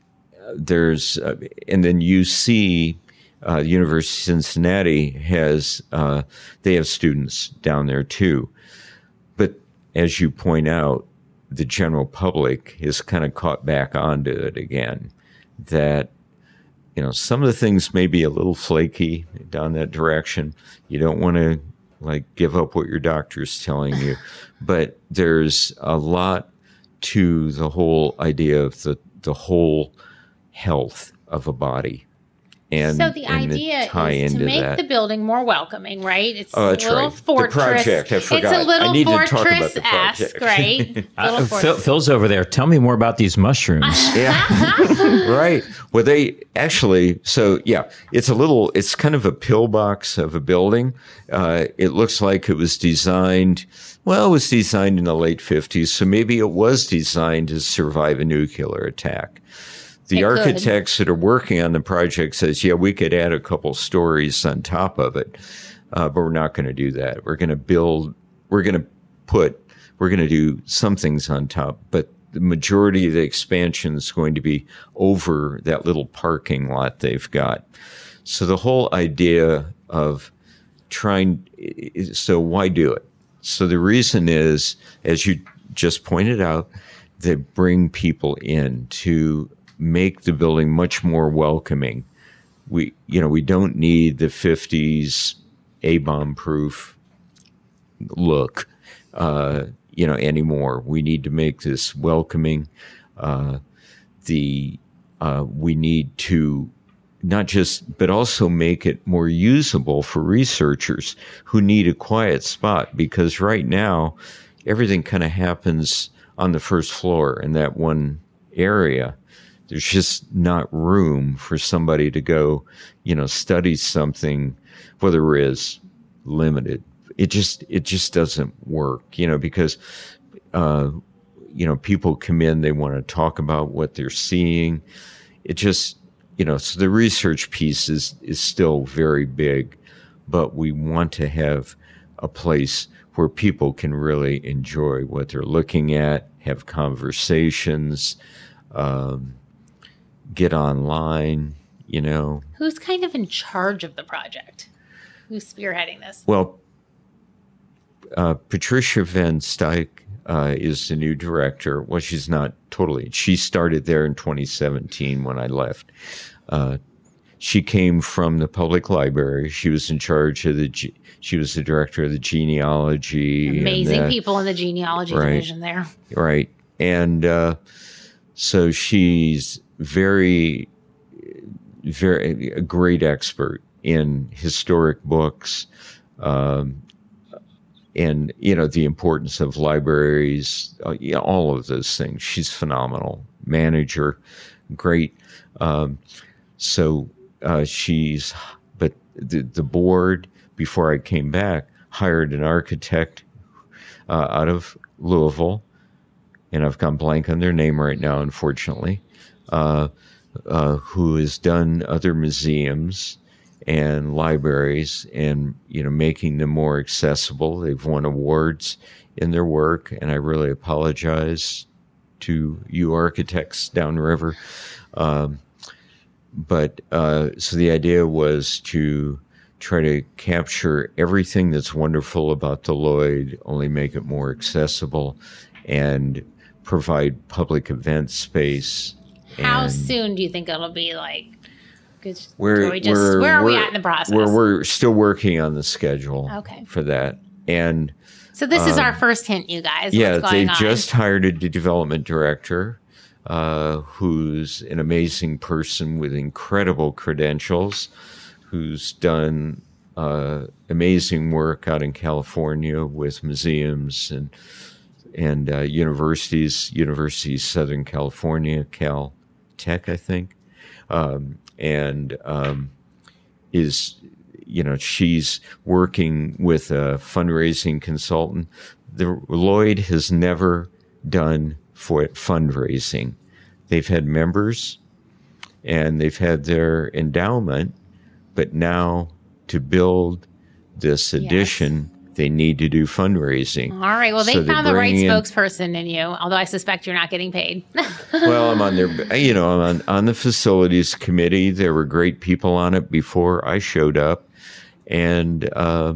then UC, University of Cincinnati they have students down there too. But as you point out, the general public is kind of caught back onto it again, that, some of the things may be a little flaky down that direction. You don't want to give up what your doctor's telling you, but there's a lot to the whole idea of the whole health of a body. And, so the idea is to make the building more welcoming, right? It's a little fortress. The project, I forgot. It's a little I need fortress-esque, right? Phil's over there. Tell me more about these mushrooms. Yeah, right. Well, they actually, it's kind of a pillbox of a building. It looks like it was designed in the late 50s, so maybe it was designed to survive a nuclear attack. The architects that are working on the project says, we could add a couple stories on top of it, but we're not going to do that. We're going to do some things on top, but the majority of the expansion is going to be over that little parking lot they've got. So the whole idea of so why do it? So the reason is, as you just pointed out, they bring people in to make the building much more welcoming. We don't need the 50s A-bomb proof look, anymore. We need to make this welcoming. We need to but also make it more usable for researchers who need a quiet spot, because right now everything kind of happens on the first floor in that one area. There's just not room for somebody to go, study something. Well, there is limited. It just doesn't work, because, people come in, they want to talk about what they're seeing. It just, so the research piece is still very big, but we want to have a place where people can really enjoy what they're looking at, have conversations, get online, Who's kind of in charge of the project? Who's spearheading this? Well, Patricia Van Styk is the new director. Well, she's not totally. She started there in 2017 when I left. She came from the public library. She was in charge of she was the director of the genealogy. Amazing people in the genealogy division there. Right. And so she's very, very a great expert in historic books, and the importance of libraries, all of those things. She's phenomenal manager, great. But the board, before I came back, hired an architect out of Louisville, and I've gone blank on their name right now, unfortunately, who has done other museums and libraries and, making them more accessible. They've won awards in their work, and I really apologize to you architects downriver. So the idea was to try to capture everything that's wonderful about the Lloyd, only make it more accessible, and provide public event space. How soon do you think it'll be like? Where are we at in the process? We're still working on the schedule for that. And so this is our first hint, you guys. Yeah, they've just hired a development director who's an amazing person with incredible credentials, who's done amazing work out in California with museums and universities, University of Southern California, Cal Tech, I think, she's working with a fundraising consultant. The Lloyd has never done for fundraising. They've had members and they've had their endowment, but now to build this addition, they need to do fundraising. All right. Well, they found the right spokesperson in you, although I suspect you're not getting paid. Well, I'm on I'm on the facilities committee. There were great people on it before I showed up. And I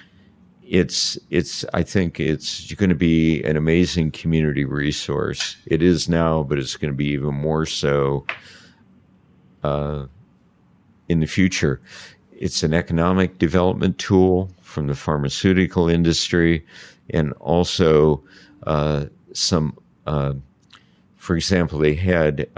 think it's going to be an amazing community resource. It is now, but it's going to be even more so in the future. It's an economic development tool from the pharmaceutical industry, and also some For example, they had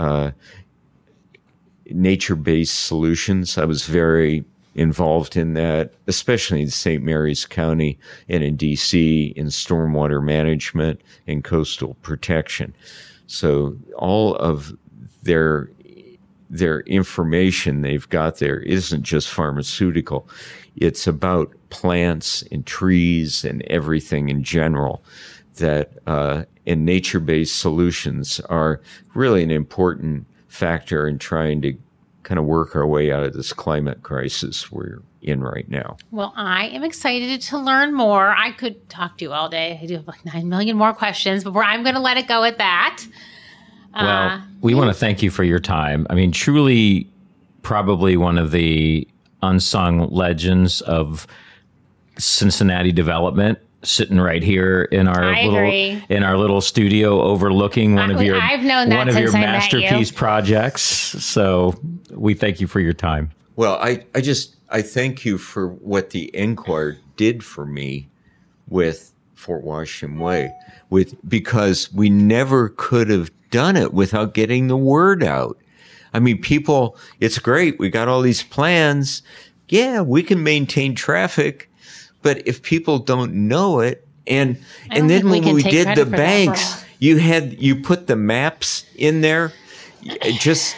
nature-based solutions. I was very involved in that, especially in St. Mary's County and in DC in stormwater management and coastal protection. So all of their information they've got there isn't just pharmaceutical. It's about plants and trees and everything in general that and nature-based solutions are really an important factor in trying to kind of work our way out of this climate crisis we're in right now. Well, I am excited to learn more. I could talk to you all day. I do have like 9 million more questions, but I'm going to let it go at that. Well, we want to thank you for your time. I mean, truly, probably one of the unsung legends of Cincinnati development, sitting right here in our little studio, overlooking one of your masterpiece projects. So we thank you for your time. Well, I thank you for what the Enquirer did for me with Fort Washington Way, because we never could have done it without getting the word out. I mean, people, it's great. We got all these plans. Yeah, we can maintain traffic, but if people don't know it, and then when we did the banks, you put the maps in there. It's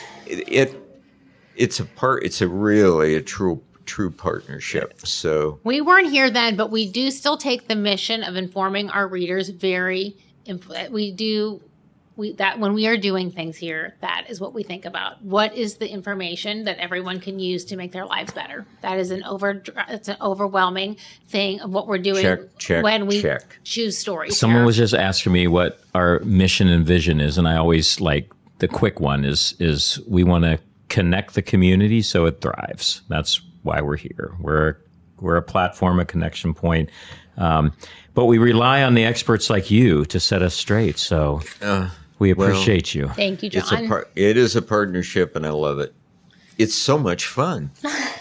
really a true partnership. So we weren't here then, but we do still take the mission of informing our readers that when we are doing things here, that is what we think about. What is the information that everyone can use to make their lives better? That is it's an overwhelming thing of what we're doing when we choose stories. Someone was just asking me what our mission and vision is, and I always like the quick one is we want to connect the community so it thrives. That's why we're here. We're a platform, a connection point, but we rely on the experts like you to set us straight. So. We appreciate you. Thank you, John. It is a partnership, and I love it. It's so much fun.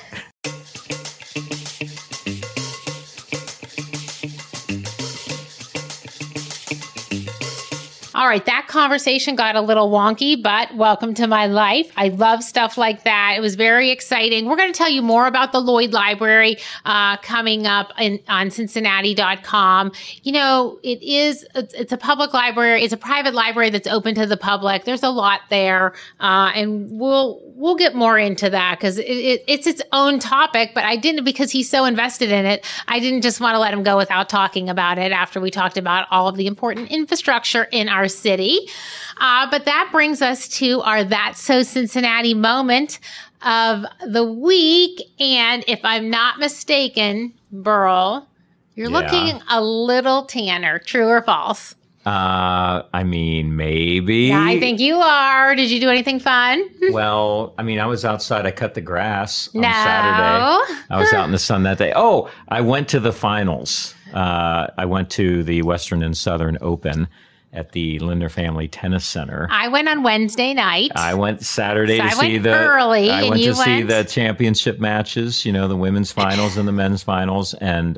All right, that conversation got a little wonky, but welcome to my life. I love stuff like that. It was very exciting. We're going to tell you more about the Lloyd Library coming up on Cincinnati.com. You know, it's a public library. It's a private library that's open to the public. There's a lot there, and we'll get more into that because it's its own topic. But I didn't, because he's so invested in it, I didn't just want to let him go without talking about it after we talked about all of the important infrastructure in our city. But that brings us to our That's So Cincinnati moment of the week. And if I'm not mistaken, Burl, you're looking a little tanner. True or false? I mean, maybe. Yeah, I think you are. Did you do anything fun? Well, I mean, I was outside. I cut the grass on Saturday. I was out in the sun that day. Oh, I went to the finals. I went to the Western and Southern Open at the Linder Family Tennis Center. I went on Wednesday night. I went Saturday to see see the championship matches, you know, the women's finals and the men's finals. And,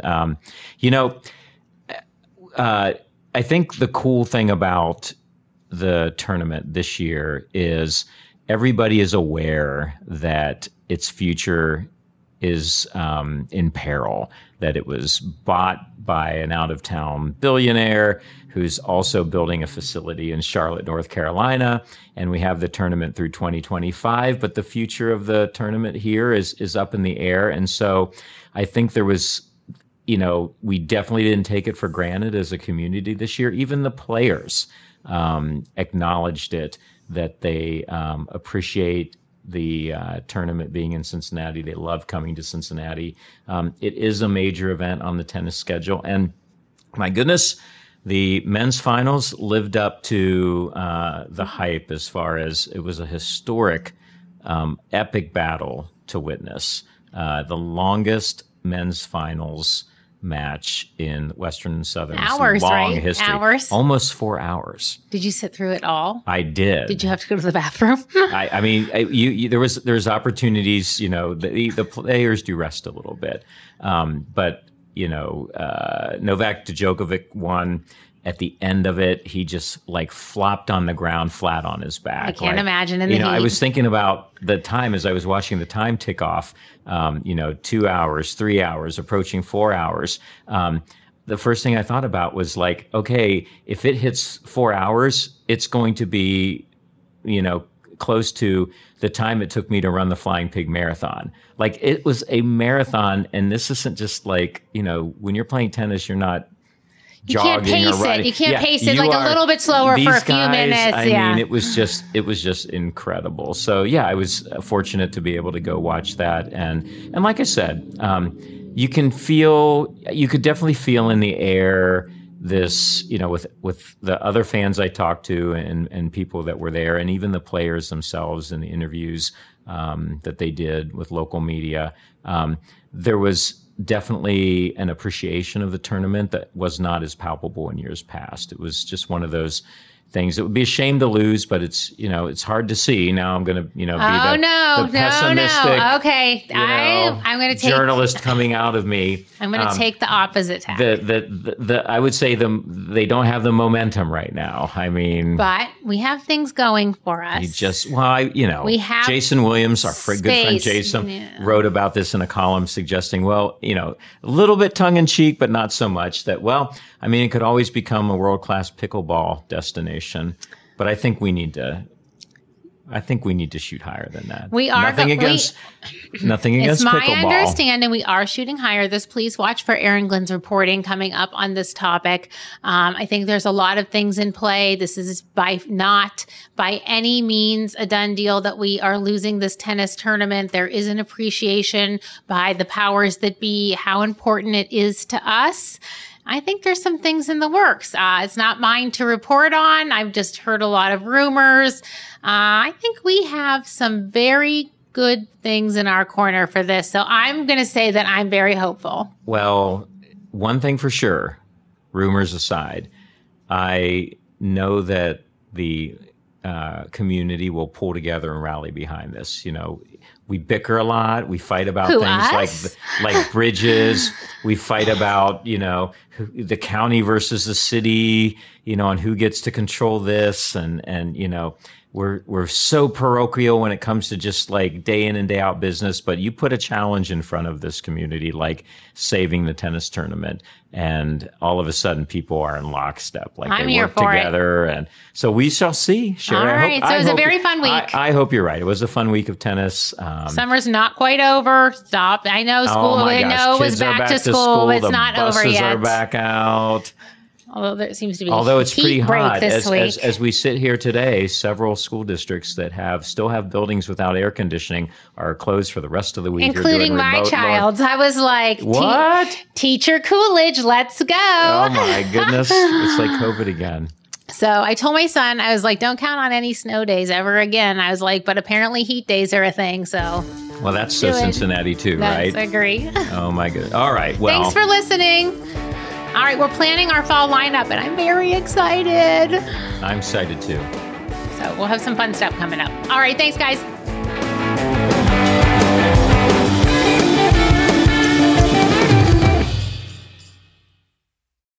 I think the cool thing about the tournament this year is everybody is aware that its future is in peril, that it was bought by an out-of-town billionaire who's also building a facility in Charlotte, North Carolina, and we have the tournament through 2025, but the future of the tournament here is up in the air. And so I think there was, we definitely didn't take it for granted as a community this year. Even the players acknowledged it, that they appreciate the tournament being in Cincinnati. They love coming to Cincinnati. It is a major event on the tennis schedule. And my goodness, the men's finals lived up to the hype as far as it was a historic, epic battle to witness. The longest men's finals match in Western and Southern history. Hours. Almost 4 hours. Did you sit through it all? I did. Did you have to go to the bathroom? I mean, there's opportunities. The players do rest a little bit, but Novak Djokovic won. At the end of it, he just like flopped on the ground flat on his back. I can't imagine in the heat. I was thinking about the time as I was watching the time tick off, 2 hours, 3 hours, approaching 4 hours. The first thing I thought about was like, okay, if it hits 4 hours, it's going to be, close to the time it took me to run the Flying Pig Marathon. Like it was a marathon. And this isn't just like, when you're playing tennis, you're not jogging can't pace or riding. it. You can't pace it like a little bit slower for a few minutes. I mean, it was just incredible. So yeah, I was fortunate to be able to go watch that. And like I said, you could definitely feel in the air this, with the other fans I talked to and people that were there, and even the players themselves in the interviews that they did with local media. There was definitely an appreciation of the tournament that was not as palpable in years past. It was just one of those things. It would be a shame to lose, but it's hard to see. Now I'm going to, be the pessimistic, okay. I'm going to take journalist coming out of me. I'm going to take the opposite tack. I would say they don't have the momentum right now. I mean, but we have things going for us. We have Jason Williams, our good friend Jason, wrote about this in a column suggesting, a little bit tongue in cheek, but not so much that, it could always become a world-class pickleball destination, but I think we need to shoot higher than that. We are nothing against pickleball. It's my understanding we are shooting higher. Please watch for Aaron Glenn's reporting coming up on this topic. I think there's a lot of things in play. This is not by any means a done deal that we are losing this tennis tournament. There is an appreciation by the powers that be how important it is to us. I think there's some things in the works. It's not mine to report on. I've just heard a lot of rumors. I think we have some very good things in our corner for this. So I'm going to say that I'm very hopeful. Well, one thing for sure, rumors aside, I know that the community will pull together and rally behind this. We bicker a lot. We fight about things like bridges. We fight about, the county versus the city, on who gets to control this. And we're so parochial when it comes to just like day in and day out business. But you put a challenge in front of this community, like saving the tennis tournament, and all of a sudden people are in lockstep. Like I'm they work together. And so we shall see. Sherry, all right. So it was a very fun week. I hope you're right. It was a fun week of tennis. Summer's not quite over. Stop. I know school. I know it was back to school. It's not over yet. Buses are back out. Although there seems to be it's pretty hot this week. As we sit here today, several school districts that still have buildings without air conditioning are closed for the rest of the week, including my child's. I was like, "What? Teacher Coolidge, let's go!" Oh my goodness, it's like COVID again. So I told my son, I was like, "Don't count on any snow days ever again." I was like, "But apparently heat days are a thing." So, well, that's so Cincinnati too, right? I agree. Oh my goodness. All right. Well, thanks for listening. All right, we're planning our fall lineup, and I'm very excited. I'm excited too. So we'll have some fun stuff coming up. All right, thanks, guys.